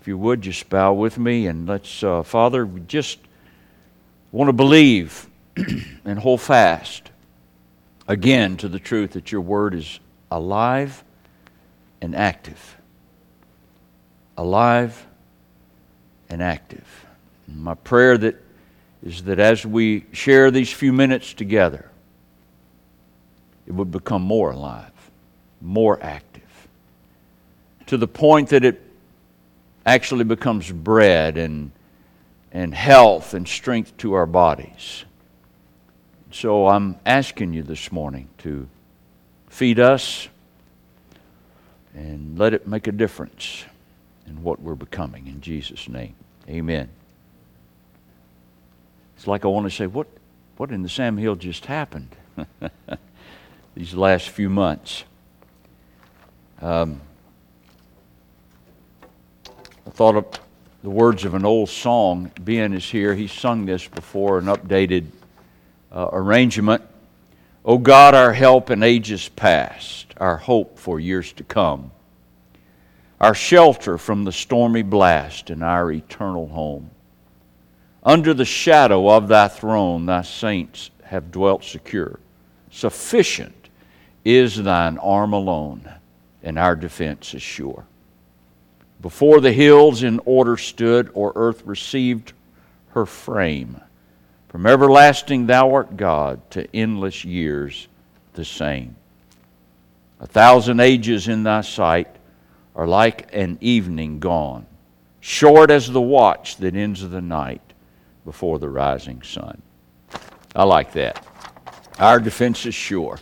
If you would, just bow with me and let's, Father, we just want to believe and hold fast again to the truth that your word is alive and active. Alive and active. My prayer is that as we share these few minutes together, it would become more alive, more active, to the point that it actually becomes bread and health and strength to our bodies. So I'm asking you this morning to feed us and let it make a difference in what we're becoming. In Jesus' name, amen. It's like I want to say, what in the Sam Hill just happened these last few months? I thought of the words of an old song. Ben is here. He's sung this before, an updated arrangement. O God, our help in ages past, our hope for years to come, our shelter from the stormy blast and our eternal home. Under the shadow of thy throne, thy saints have dwelt secure. Sufficient is thine arm alone, and our defense is sure. Before the hills in order stood, or earth received her frame. From everlasting thou art God, to endless years the same. 1,000 ages in thy sight are like an evening gone, short as the watch that ends the night before the rising sun. I like that. Our defense is sure.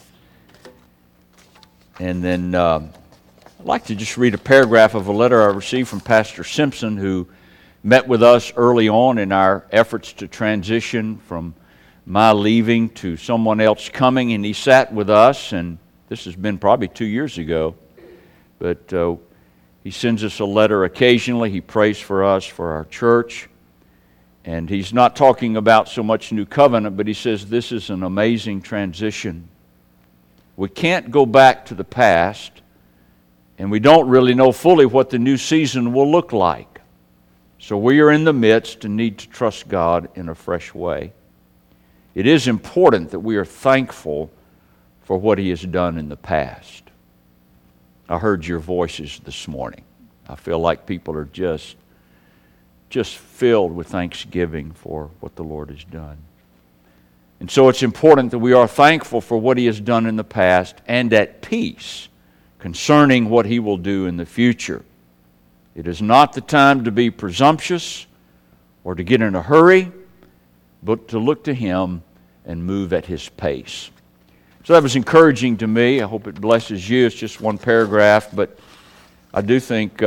And then I'd like to just read a paragraph of a letter I received from Pastor Simpson, who met with us early on in our efforts to transition from my leaving to someone else coming, and he sat with us, and this has been probably 2 years ago, but he sends us a letter occasionally. He prays for us, for our church, and he's not talking about so much New Covenant, but he says this is an amazing transition. We can't go back to the past, and we don't really know fully what the new season will look like. So we are in the midst and need to trust God in a fresh way. It is important that we are thankful for what He has done in the past. I heard your voices this morning. I feel like people are just filled with thanksgiving for what the Lord has done. And so it's important that we are thankful for what He has done in the past and at peace concerning what He will do in the future. It is not the time to be presumptuous or to get in a hurry, but to look to Him and move at His pace. So that was encouraging to me. I hope it blesses you. It's just one paragraph, but I do think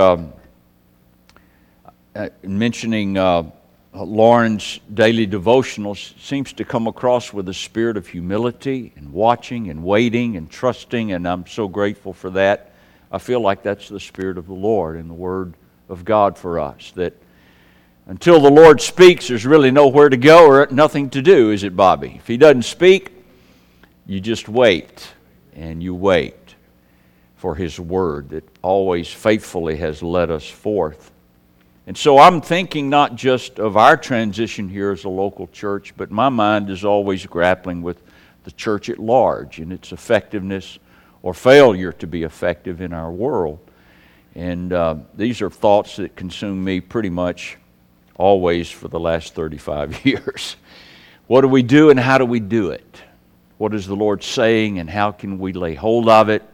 mentioning Lauren's daily devotional seems to come across with a spirit of humility and watching and waiting and trusting, and I'm so grateful for that. I feel like that's the Spirit of the Lord and the Word of God for us, that until the Lord speaks, there's really nowhere to go or nothing to do, is it, Bobby? If He doesn't speak, you just wait, and you wait for His Word that always faithfully has led us forth. And so I'm thinking not just of our transition here as a local church, but my mind is always grappling with the church at large and its effectiveness or failure to be effective in our world. And these are thoughts that consume me pretty much always for the last 35 years. What do we do and how do we do it? What is the Lord saying and how can we lay hold of it?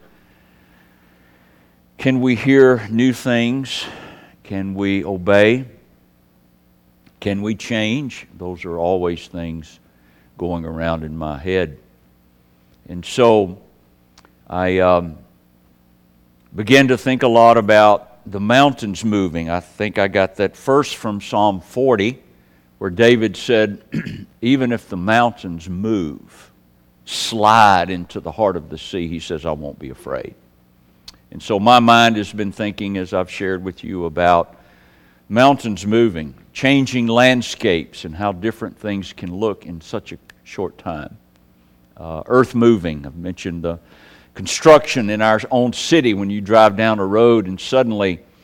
Can we hear new things? Can we obey? Can we change? Those are always things going around in my head. And so I began to think a lot about the mountains moving. I think I got that first from Psalm 40, where David said, even if the mountains move, slide into the heart of the sea, he says, I won't be afraid. And so my mind has been thinking, as I've shared with you, about mountains moving, changing landscapes, and how different things can look in such a short time. Earth moving. I've mentioned the construction in our own city when you drive down a road and suddenly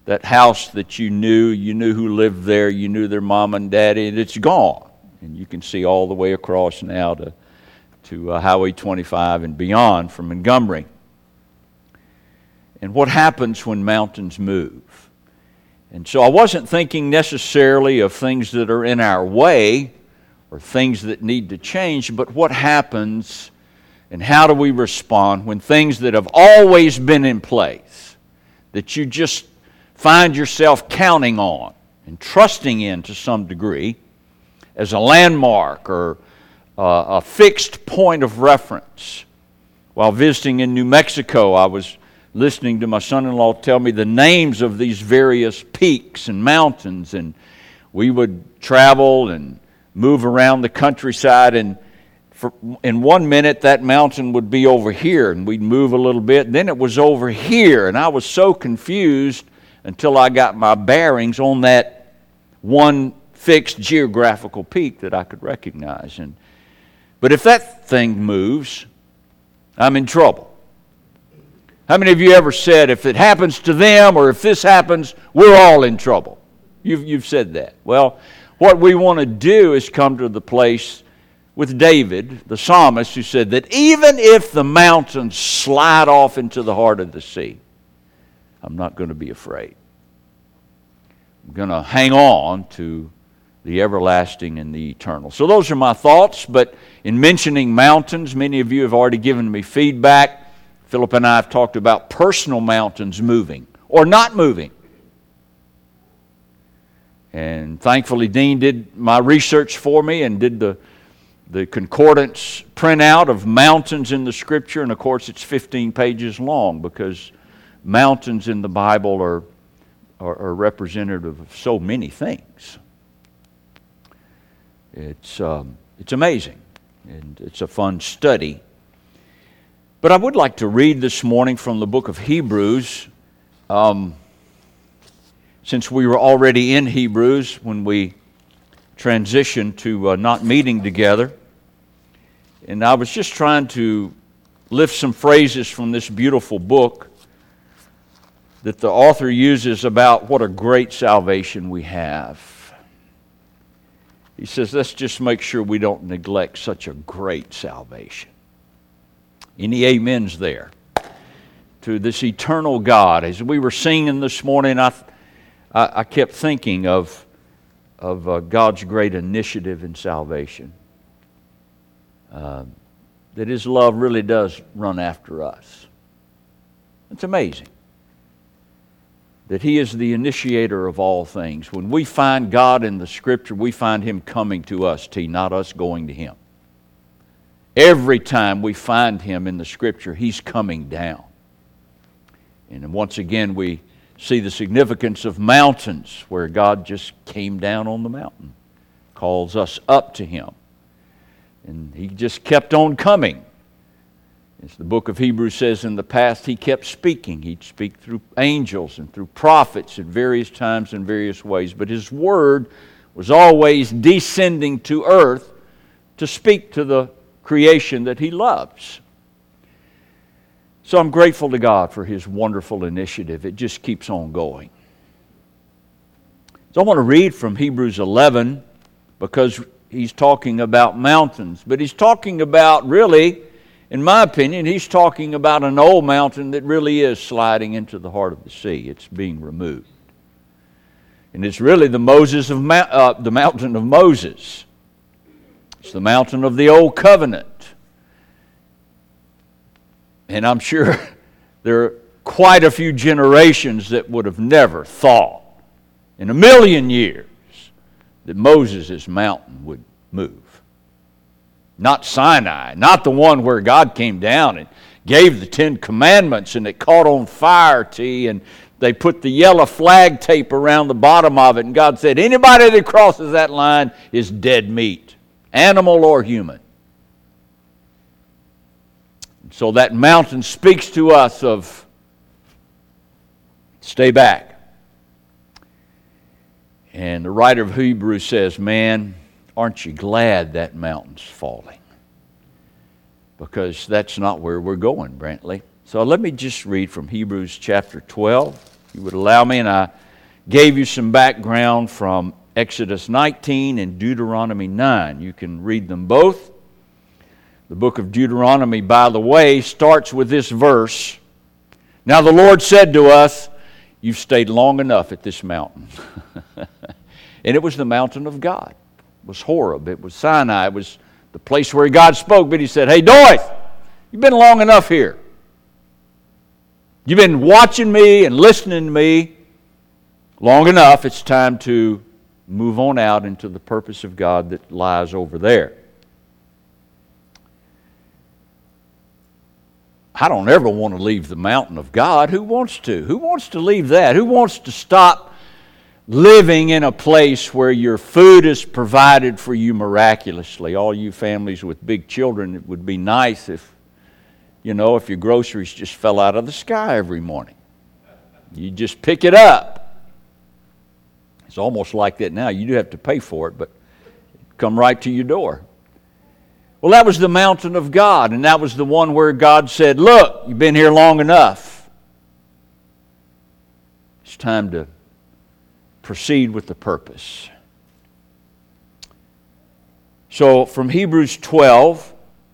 that house that you knew who lived there, you knew their mom and daddy, and it's gone. And you can see all the way across now to Highway 25 and beyond from Montgomery. And what happens when mountains move? And so I wasn't thinking necessarily of things that are in our way or things that need to change, but what happens and how do we respond when things that have always been in place, that you just find yourself counting on and trusting in to some degree as a landmark or a fixed point of reference. While visiting in New Mexico, I was listening to my son-in-law tell me the names of these various peaks and mountains, and we would travel and move around the countryside, and in 1 minute that mountain would be over here, and we'd move a little bit, and then it was over here, and I was so confused until I got my bearings on that one fixed geographical peak that I could recognize. But if that thing moves, I'm in trouble. How many of you ever said, if it happens to them or if this happens, we're all in trouble? You've said that. Well, what we want to do is come to the place with David, the psalmist, who said that even if the mountains slide off into the heart of the sea, I'm not going to be afraid. I'm going to hang on to the everlasting and the eternal. So those are my thoughts, but in mentioning mountains, many of you have already given me feedback. Philip and I have talked about personal mountains moving or not moving. And thankfully, Dean did my research for me and did the concordance printout of mountains in the Scripture. And of course, it's 15 pages long because mountains in the Bible are representative of so many things. It's amazing, and it's a fun study. But I would like to read this morning from the book of Hebrews, since we were already in Hebrews when we transitioned to not meeting together. And I was just trying to lift some phrases from this beautiful book that the author uses about what a great salvation we have. He says, let's just make sure we don't neglect such a great salvation. Any amens there? To this eternal God. As we were singing this morning, I kept thinking of God's great initiative in salvation. That His love really does run after us. It's amazing that He is the initiator of all things. When we find God in the Scripture, we find Him coming to us, not us going to Him. Every time we find Him in the Scripture, He's coming down. And once again, we see the significance of mountains, where God just came down on the mountain, calls us up to Him. And He just kept on coming. As the book of Hebrews says, in the past He kept speaking. He'd speak through angels and through prophets at various times in various ways. But His Word was always descending to earth to speak to the creation that He loves. So I'm grateful to God for His wonderful initiative. It just keeps on going. So I want to read from Hebrews 11 because he's talking about mountains. But he's talking about, really, in my opinion, he's talking about an old mountain that really is sliding into the heart of the sea. It's being removed. And it's really the mountain of Moses. It's the mountain of the Old Covenant. And I'm sure there are quite a few generations that would have never thought in a million years that Moses' mountain would move. Not Sinai, not the one where God came down and gave the 10 Commandments and it caught on fire, and they put the yellow flag tape around the bottom of it, and God said, anybody that crosses that line is dead meat, animal or human. So that mountain speaks to us of stay back. And the writer of Hebrews says, man, aren't you glad that mountain's falling? Because that's not where we're going, Brantley. So let me just read from Hebrews chapter 12. you would allow me, and I gave you some background from Exodus 19 and Deuteronomy 9. You can read them both. The book of Deuteronomy, by the way, starts with this verse. Now the Lord said to us, you've stayed long enough at this mountain. And it was the mountain of God. It was Horeb. It was Sinai. It was the place where God spoke. But he said, hey, Dorothy, you've been long enough here. You've been watching me and listening to me long enough. It's time to move on out into the purpose of God that lies over there. I don't ever want to leave the mountain of God. Who wants to? Who wants to leave that? Who wants to stop living in a place where your food is provided for you miraculously? All you families with big children, it would be nice if your groceries just fell out of the sky every morning. You just pick it up. It's almost like that now. You do have to pay for it, but it come right to your door. Well, that was the mountain of God, and that was the one where God said, look, you've been here long enough. It's time to proceed with the purpose. So from Hebrews 12,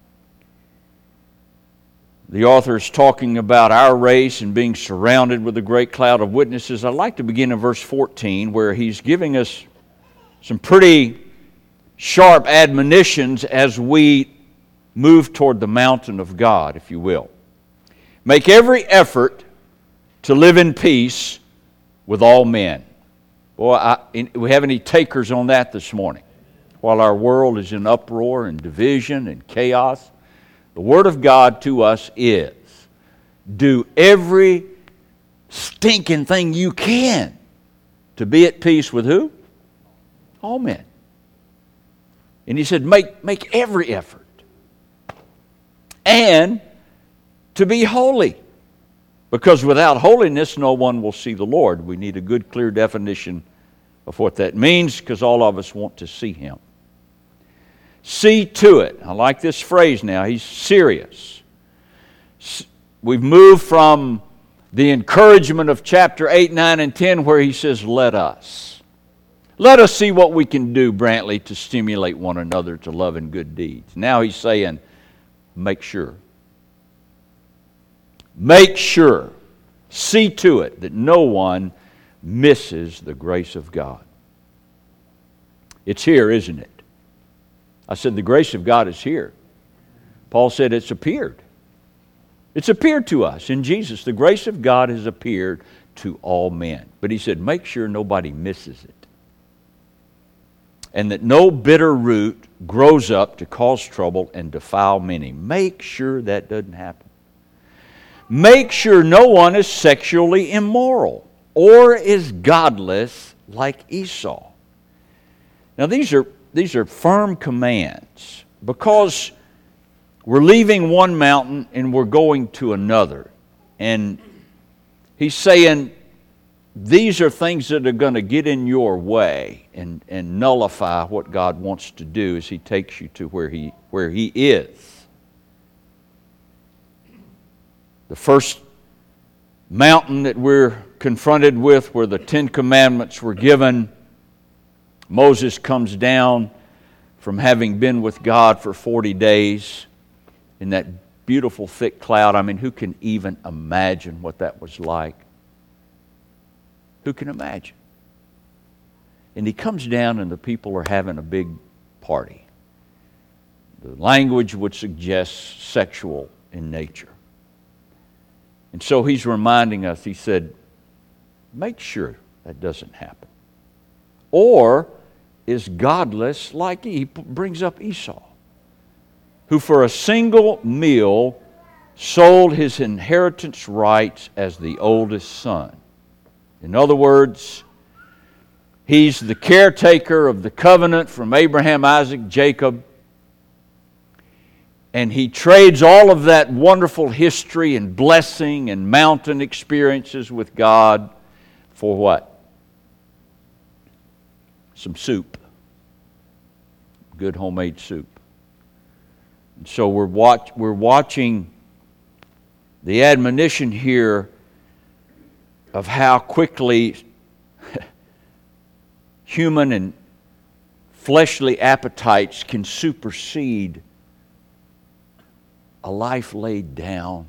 the author is talking about our race and being surrounded with a great cloud of witnesses. I'd like to begin in verse 14, where he's giving us some pretty sharp admonitions as we move toward the mountain of God, if you will. Make every effort to live in peace with all men. Boy, we have any takers on that this morning? While our world is in uproar and division and chaos, the Word of God to us is, do every stinking thing you can to be at peace with who? All men. And he said, make every effort. And to be holy. Because without holiness, no one will see the Lord. We need a good, clear definition of what that means, because all of us want to see Him. See to it. I like this phrase now. He's serious. We've moved from the encouragement of chapter 8, 9, and 10, where he says, let us. Let us see what we can do, Brantley, to stimulate one another to love and good deeds. Now he's saying, make sure. Make sure. See to it that no one misses the grace of God. It's here, isn't it? I said the grace of God is here. Paul said it's appeared. It's appeared to us in Jesus. The grace of God has appeared to all men. But he said, make sure nobody misses it. And that no bitter root grows up to cause trouble and defile many. Make sure that doesn't happen. Make sure no one is sexually immoral or is godless like Esau. Now these are firm commands, because we're leaving one mountain and we're going to another. And he's saying these are things that are going to get in your way and nullify what God wants to do as He takes you to where He is. The first mountain that we're confronted with, where the Ten Commandments were given, Moses comes down from having been with God for 40 days in that beautiful thick cloud. I mean, who can even imagine what that was like? Who can imagine? And he comes down and the people are having a big party. The language would suggest sexual in nature. And so he's reminding us, he said, make sure that doesn't happen. Or is godless like he brings up Esau, who for a single meal sold his inheritance rights as the oldest son. In other words, he's the caretaker of the covenant from Abraham, Isaac, Jacob, and he trades all of that wonderful history and blessing and mountain experiences with God for what? Some soup. Good homemade soup. And so we're watching the admonition here of how quickly human and fleshly appetites can supersede a life laid down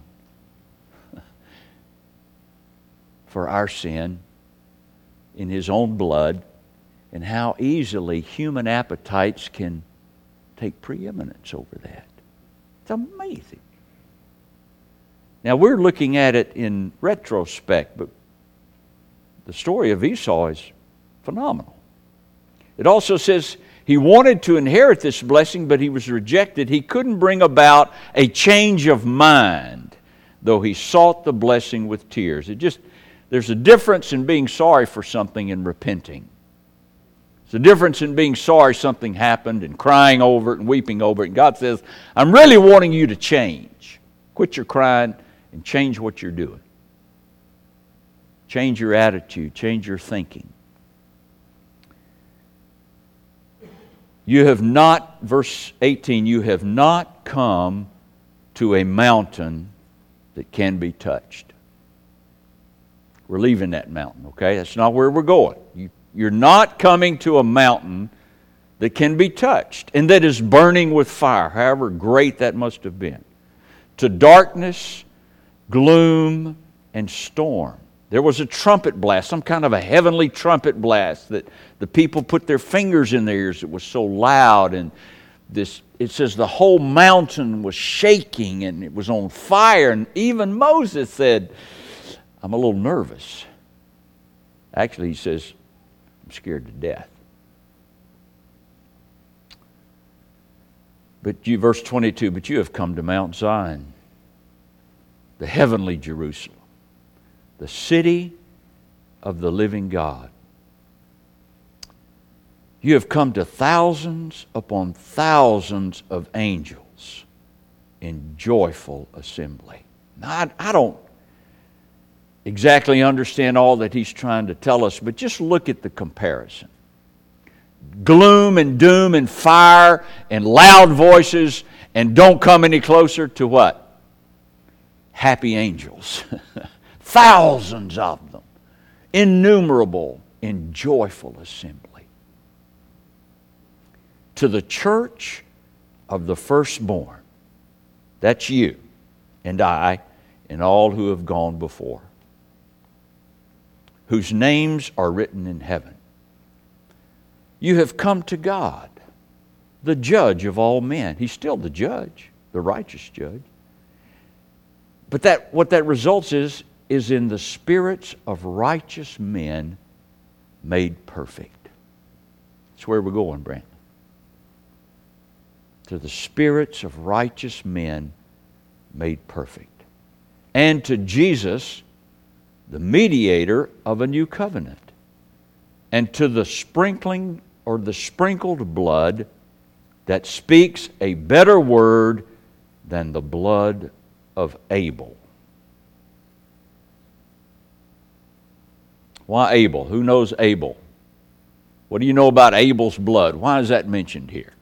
for our sin in His own blood, and how easily human appetites can take preeminence over that. It's amazing. Now, we're looking at it in retrospect, but the story of Esau is phenomenal. It also says he wanted to inherit this blessing, but he was rejected. He couldn't bring about a change of mind, though he sought the blessing with tears. There's a difference in being sorry for something and repenting. There's a difference in being sorry something happened and crying over it and weeping over it. And God says, I'm really wanting you to change. Quit your crying and change what you're doing. Change your attitude. Change your thinking. You have not, verse 18, you have not come to a mountain that can be touched. We're leaving that mountain, okay? That's not where we're going. You're not coming to a mountain that can be touched and that is burning with fire, however great that must have been. To darkness, gloom, and storm. There was a trumpet blast, some kind of a heavenly trumpet blast that the people put their fingers in their ears. It was so loud, and it says the whole mountain was shaking and it was on fire. And even Moses said, I'm a little nervous. Actually, he says, I'm scared to death. Verse 22, but you have come to Mount Zion, the heavenly Jerusalem, the city of the living God. You have come to thousands upon thousands of angels in joyful assembly. Now, I don't exactly understand all that he's trying to tell us, but just look at the comparison. Gloom and doom and fire and loud voices, and don't come any closer to what? Happy angels. Thousands of them. Innumerable in joyful assembly. To the church of the firstborn. That's you and I and all who have gone before, whose names are written in heaven. You have come to God, the judge of all men. He's still the judge, the righteous judge. But what that results is in the spirits of righteous men made perfect. That's where we're going, Brandon. To the spirits of righteous men made perfect. And to Jesus, the mediator of a new covenant. And to the sprinkling or the sprinkled blood that speaks a better word than the blood of Abel. Why Abel? Who knows Abel? What do you know about Abel's blood? Why is that mentioned here?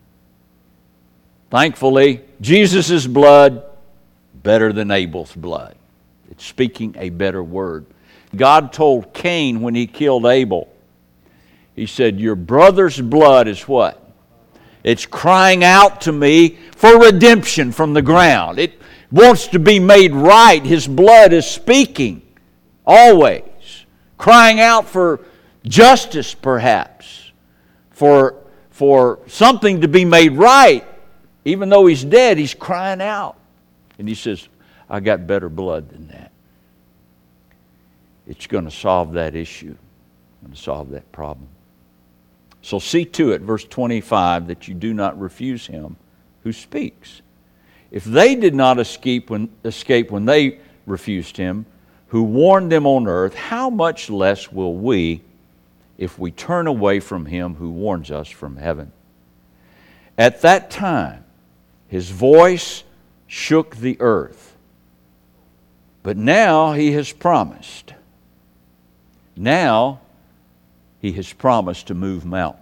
Thankfully, Jesus' blood better than Abel's blood. It's speaking a better word. God told Cain when he killed Abel, He said, your brother's blood is what? It's crying out to me for redemption from the ground. It wants to be made right. His blood is speaking always, crying out for justice perhaps, for something to be made right. Even though he's dead, he's crying out. And he says, I got better blood than that. It's going to solve that issue, going to solve that problem. So see to it, verse 25, that you do not refuse him who speaks. If they did not escape when they refused him, who warned them on earth, how much less will we if we turn away from him who warns us from heaven? At that time, his voice shook the earth. But now he has promised. Now he has promised to move mountains.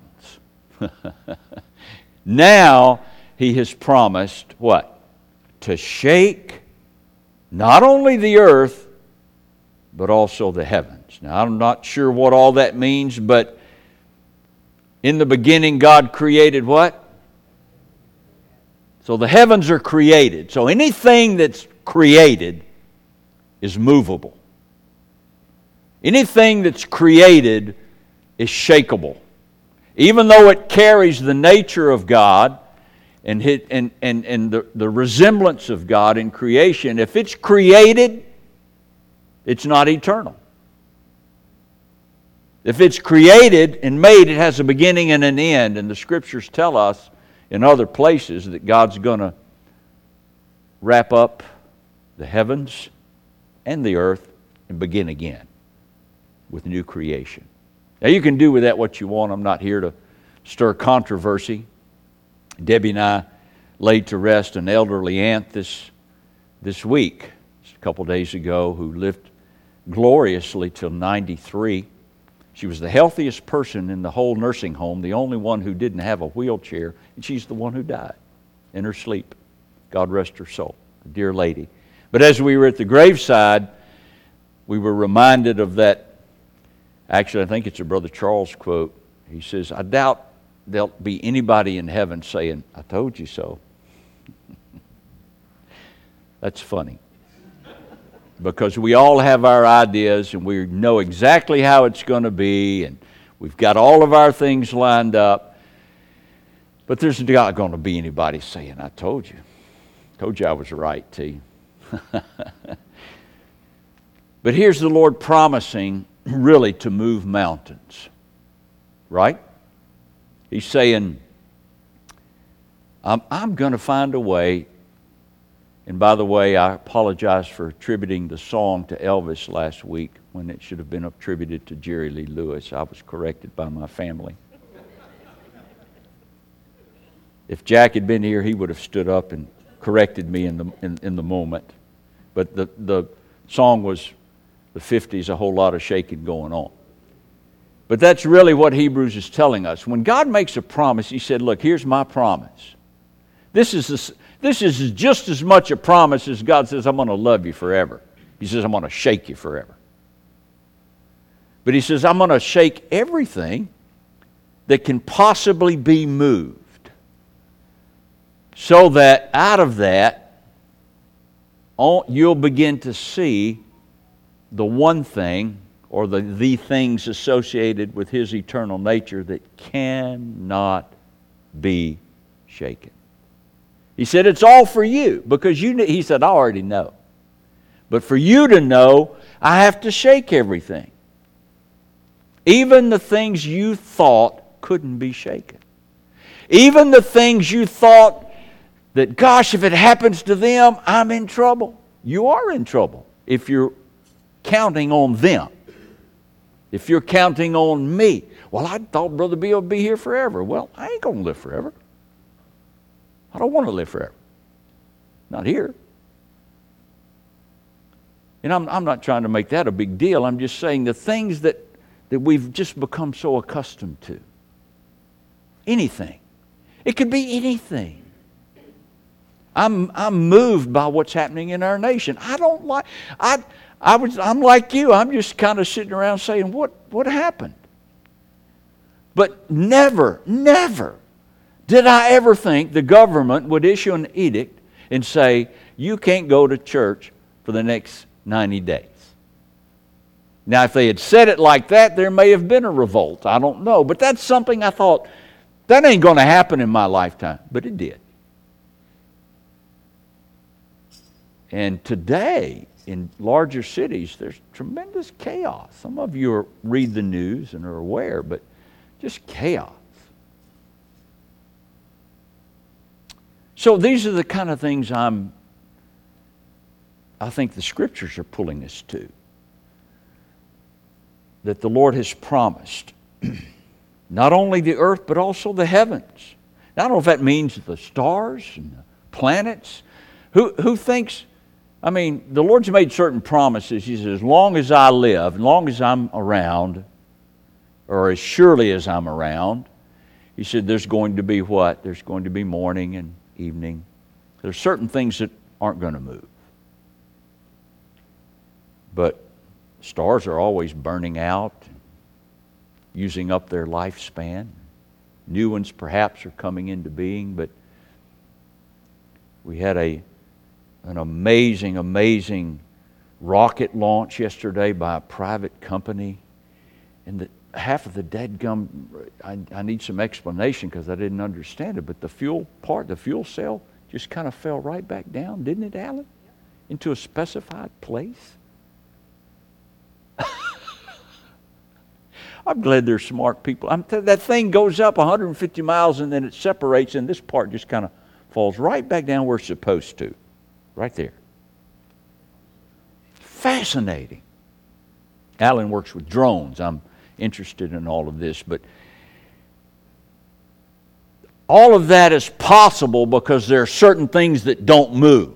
Now he has promised what? To shake not only the earth, but also the heavens. Now, I'm not sure what all that means, but in the beginning, God created what? So the heavens are created. So anything that's created is movable. Anything that's created is shakeable. Even though it carries the nature of God and the resemblance of God in creation, if it's created, it's not eternal. If it's created and made, it has a beginning and an end. And the Scriptures tell us in other places that God's going to wrap up the heavens and the earth and begin again with new creation. Now you can do with that what you want. I'm not here to stir controversy. Debbie and I laid to rest an elderly aunt this week, a couple days ago, who lived gloriously till 93. She was the healthiest person in the whole nursing home, the only one who didn't have a wheelchair, and she's the one who died in her sleep. God rest her soul, a dear lady. But as we were at the graveside, we were reminded of that. Actually, I think it's a Brother Charles quote. He says, I doubt there'll be anybody in heaven saying, I told you so. That's funny. Because we all have our ideas and we know exactly how it's going to be, and we've got all of our things lined up. But there's not going to be anybody saying, I told you. Told you I was right, T. But here's the Lord promising really to move mountains. Right? He's saying, I'm going to find a way. And by the way, I apologize for attributing the song to Elvis last week when it should have been attributed to Jerry Lee Lewis. I was corrected by my family. If Jack had been here, he would have stood up and corrected me in the moment. But the song was the 50s, a whole lot of shaking going on. But that's really what Hebrews is telling us. When God makes a promise, He said, look, here's my promise. This is just as much a promise as God says, I'm going to love you forever. He says, I'm going to shake you forever. But He says, I'm going to shake everything that can possibly be moved, so that out of that, you'll begin to see the one thing or the things associated with His eternal nature that cannot be shaken. He said, it's all for you, because He said, I already know. But for you to know, I have to shake everything. Even the things you thought couldn't be shaken. Even the things you thought that, gosh, if it happens to them, I'm in trouble. You are in trouble if you're counting on them. If you're counting on me. Well, I thought Brother Bill would be here forever. Well, I ain't going to live forever. I don't want to live forever. Not here. And I'm not trying to make that a big deal. I'm just saying the things that we've just become so accustomed to. Anything. It could be anything. I'm moved by what's happening in our nation. I'm like you. I'm just kind of sitting around saying, what happened? But never did I ever think the government would issue an edict and say, you can't go to church for the next 90 days. Now, if they had said it like that, there may have been a revolt. I don't know. But that's something I thought, that ain't going to happen in my lifetime. But it did. And today, in larger cities, there's tremendous chaos. Some of you read the news and are aware, but just chaos. So these are the kind of things I think the Scriptures are pulling us to. That the Lord has promised. Not only the earth, but also the heavens. Now, I don't know if that means the stars and the planets. Who thinks... I mean, the Lord's made certain promises. He says, as long as I live, as long as I'm around, or as surely as I'm around, He said, there's going to be what? There's going to be morning and evening. There's certain things that aren't going to move. But Stars are always burning out, using up their lifespan. New ones perhaps are coming into being, but we had an amazing rocket launch yesterday by a private company. And half of the dadgum, I need some explanation because I didn't understand it, but the fuel cell just kind of fell right back down, didn't it, Alan? Into a specified place. I'm glad they're smart people. That thing goes up 150 miles and then it separates, and this part just kind of falls right back down where it's supposed to. Right there. Fascinating. Alan works with drones. I'm interested in all of this, but all of that is possible because there are certain things that don't move.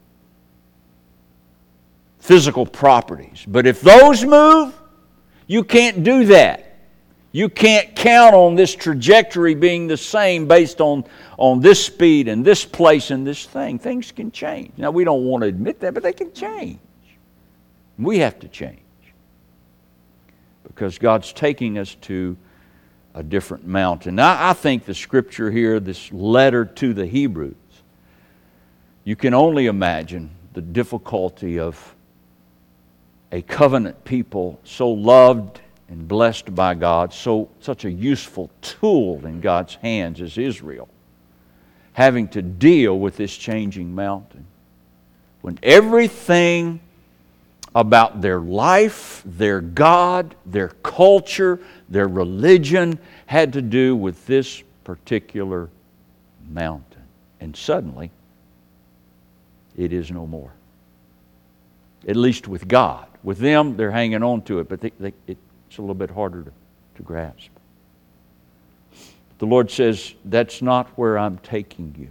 Physical properties. But if those move, you can't do that. You can't count on this trajectory being the same based on this speed and this place and this thing. Things can change. Now, we don't want to admit that, but they can change. We have to change. Because God's taking us to a different mountain. Now, I think the scripture here, this letter to the Hebrews, you can only imagine the difficulty of a covenant people so loved and blessed by God, such a useful tool in God's hands as Israel, having to deal with this changing mountain. When everything about their life, their God, their culture, their religion had to do with this particular mountain. And suddenly, it is no more. At least with God. With them, they're hanging on to it, but it's a little bit harder to grasp. The Lord says, that's not where I'm taking you.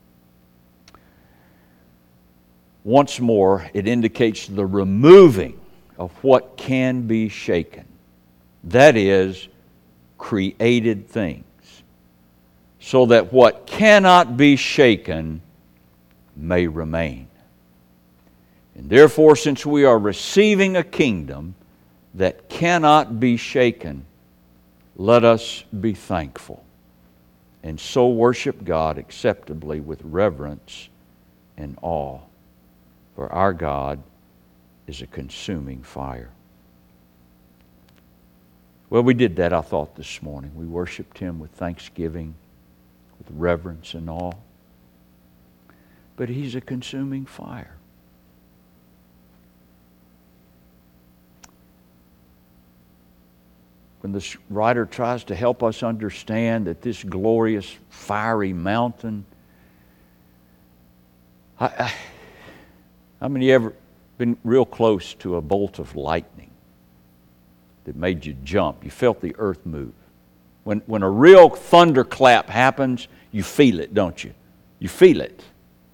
Once more, it indicates the removing of what can be shaken. That is, created things. So that what cannot be shaken may remain. And therefore, since we are receiving a kingdom that cannot be shaken, let us be thankful and so worship God acceptably with reverence and awe. For our God is a consuming fire. Well, we did that, I thought, this morning. We worshiped Him with thanksgiving, with reverence and awe. But He's a consuming fire. When the writer tries to help us understand that this glorious fiery mountain, how many of you ever been real close to a bolt of lightning that made you jump? You felt the earth move. When a real thunderclap happens, you feel it, don't you? You feel it.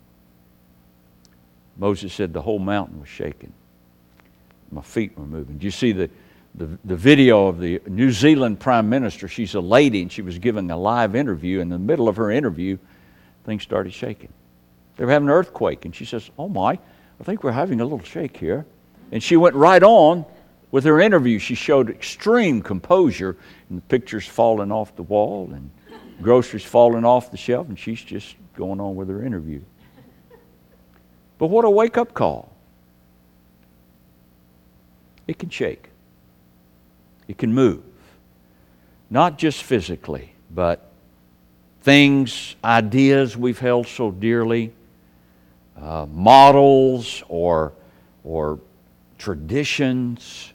Moses said the whole mountain was shaking. My feet were moving. Did you see the video of the New Zealand Prime Minister? She's a lady and she was giving a live interview. In the middle of her interview, things started shaking. They were having an earthquake, and she says, "Oh my, I think we're having a little shake here." And she went right on with her interview. She showed extreme composure, and the pictures falling off the wall and groceries falling off the shelf, and she's just going on with her interview. But what a wake-up call. It can shake. It can move. Not just physically, but things, ideas we've held so dearly, models or traditions.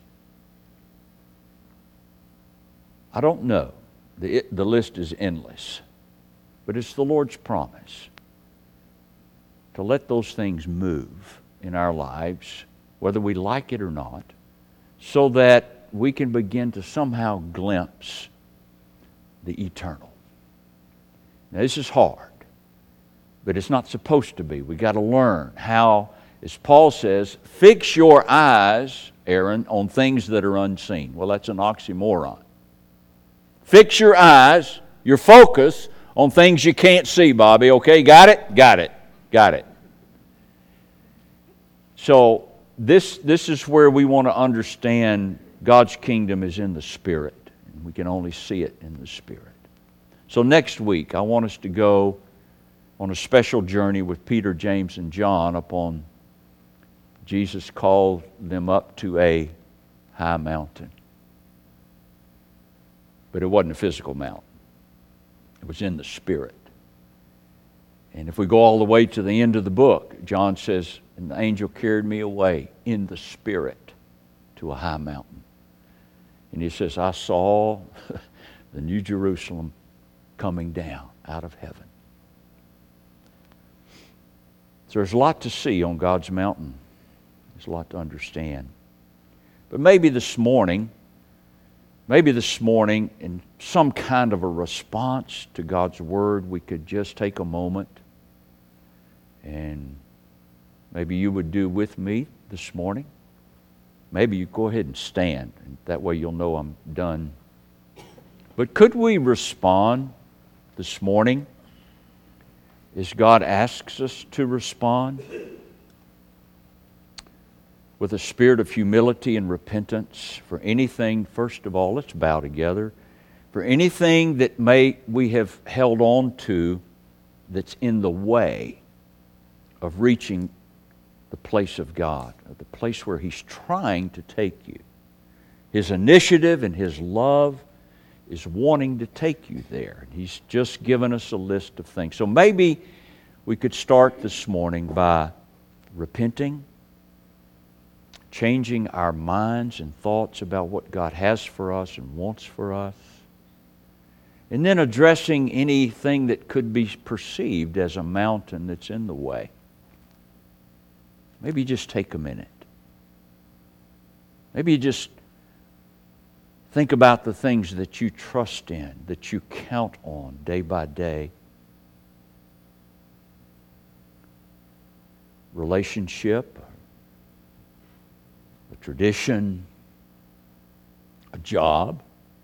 I don't know. The list is endless. But it's the Lord's promise to let those things move in our lives, whether we like it or not, so that we can begin to somehow glimpse the eternal. Now, this is hard, but it's not supposed to be. We've got to learn how, as Paul says, fix your eyes, Aaron, on things that are unseen. Well, that's an oxymoron. Fix your eyes, your focus, on things you can't see, Bobby. Okay, got it? Got it. Got it. So, this is where we want to understand God's kingdom is in the Spirit. And we can only see it in the Spirit. So next week, I want us to go on a special journey with Peter, James, and John upon Jesus called them up to a high mountain. But it wasn't a physical mountain. It was in the Spirit. And if we go all the way to the end of the book, John says, and the angel carried me away in the Spirit to a high mountain. And he says, I saw the New Jerusalem coming down out of heaven. So there's a lot to see on God's mountain. There's a lot to understand. But maybe this morning, in some kind of a response to God's Word, we could just take a moment and maybe you would do with me this morning. Maybe you go ahead and stand, and that way you'll know I'm done. But could we respond this morning as God asks us to respond? With a spirit of humility and repentance for anything, first of all, let's bow together, for anything that we have held on to that's in the way of reaching the place of God, the place where He's trying to take you. His initiative and His love is wanting to take you there. He's just given us a list of things. So maybe we could start this morning by repenting, changing our minds and thoughts about what God has for us and wants for us, and then addressing anything that could be perceived as a mountain that's in the way. Maybe just take a minute. Maybe you just think about the things that you trust in, that you count on day by day. Relationship, a tradition, a job.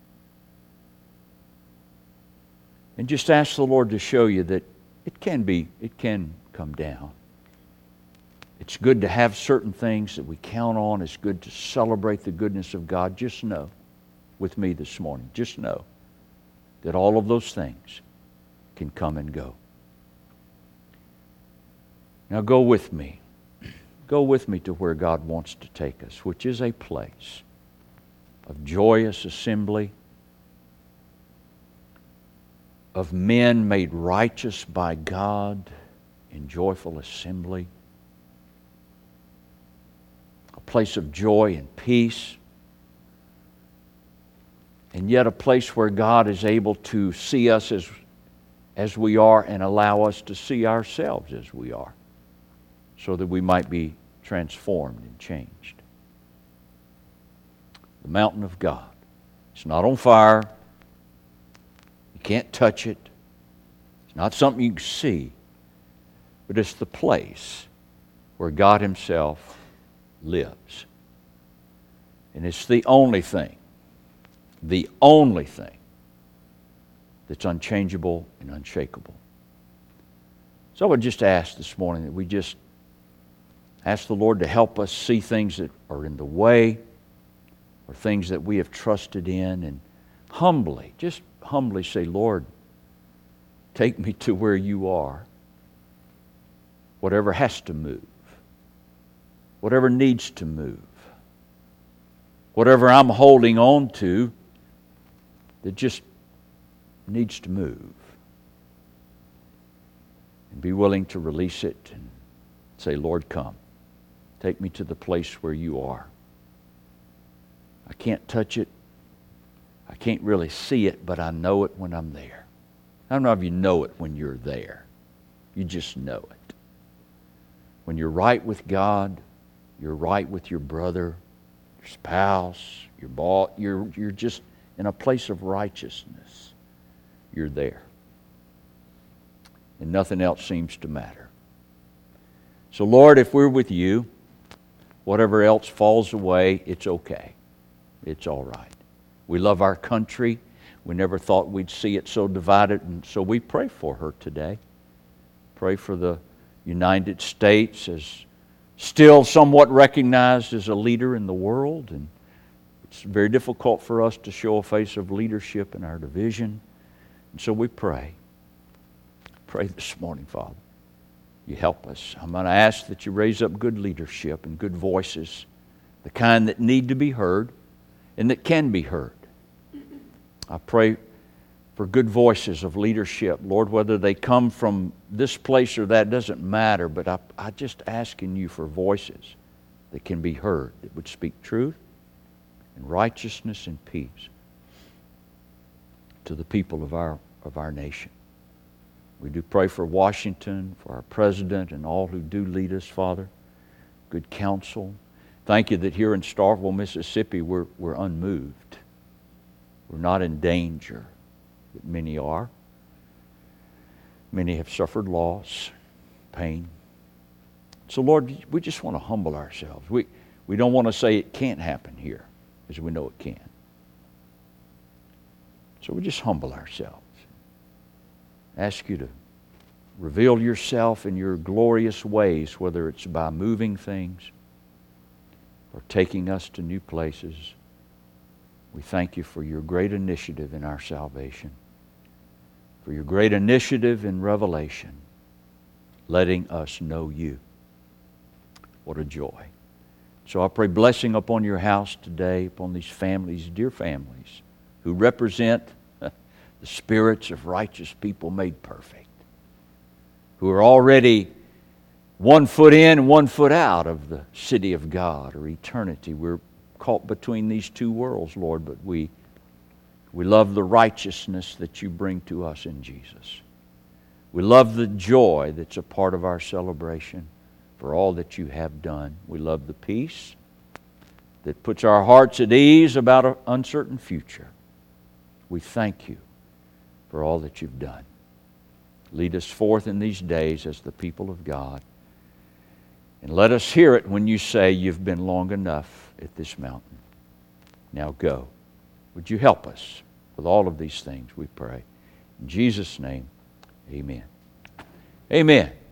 And just ask the Lord to show you that it can come down. It's good to have certain things that we count on. It's good to celebrate the goodness of God. Just know, with me this morning, just know that all of those things can come and go. Now go with me. Go with me to where God wants to take us, which is a place of joyous assembly, of men made righteous by God in joyful assembly, a place of joy and peace, and yet a place where God is able to see us as we are and allow us to see ourselves as we are, so that we might be transformed and changed. The mountain of God. It's not on fire. You can't touch it. It's not something you can see. But it's the place where God Himself lives. And it's the only thing that's unchangeable and unshakable. So I would just ask this morning that we just ask the Lord to help us see things that are in the way or things that we have trusted in, and just humbly say, Lord, take me to where You are. Whatever has to move, whatever needs to move, whatever I'm holding on to that just needs to move, and be willing to release it and say, Lord, come. Take me to the place where You are. I can't touch it. I can't really see it, but I know it when I'm there. I don't know if you know it when you're there. You just know it. When you're right with God, you're right with your brother, your spouse, your boss, you're just in a place of righteousness. You're there. And nothing else seems to matter. So Lord, if we're with You, whatever else falls away, it's okay. It's all right. We love our country. We never thought we'd see it so divided, and so we pray for her today. Pray for the United States as still somewhat recognized as a leader in the world, and it's very difficult for us to show a face of leadership in our division. And so we pray this morning, Father, you help us. I'm going to ask that you raise up good leadership and good voices, the kind that need to be heard and that can be heard. I pray for good voices of leadership. Lord, whether they come from this place or that doesn't matter, but I just asking you for voices that can be heard, that would speak truth and righteousness and peace to the people of our nation. We do pray for Washington, for our president and all who do lead us, Father. Good counsel. Thank you that here in Starkville, Mississippi, we're unmoved. We're not in danger that many are. Many have suffered loss, pain. So Lord, we just want to humble ourselves. We don't want to say it can't happen here, as we know it can. So we just humble ourselves. Ask you to reveal yourself in your glorious ways, whether it's by moving things or taking us to new places. We thank you for your great initiative in our salvation, for your great initiative in revelation, letting us know you. What a joy. So I pray blessing upon your house today, upon these families, dear families, who represent the spirits of righteous people made perfect, who are already 1 foot in and 1 foot out of the city of God or eternity. We're caught between these two worlds, Lord, but we love the righteousness that you bring to us in Jesus. We love the joy that's a part of our celebration for all that you have done. We love the peace that puts our hearts at ease about an uncertain future. We thank you for all that you've done. Lead us forth in these days as the people of God. And let us hear it when you say you've been long enough at this mountain. Now go. Would you help us with all of these things, we pray. In Jesus' name, amen. Amen.